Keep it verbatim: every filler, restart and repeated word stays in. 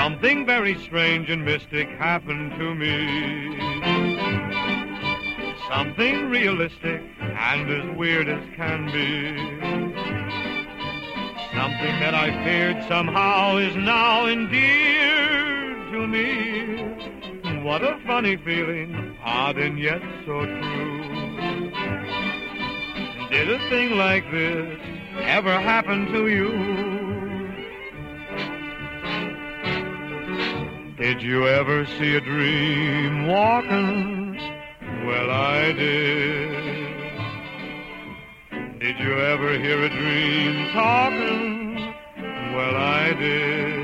Something very strange and mystic happened to me. Something realistic and as weird as can be. Something that I feared somehow is now endeared to me. What a funny feeling, odd and yet so true. Did a thing like this ever happen to you? Did you ever see a dream walking? Well, I did. Did you ever hear a dream talking? Well, I did.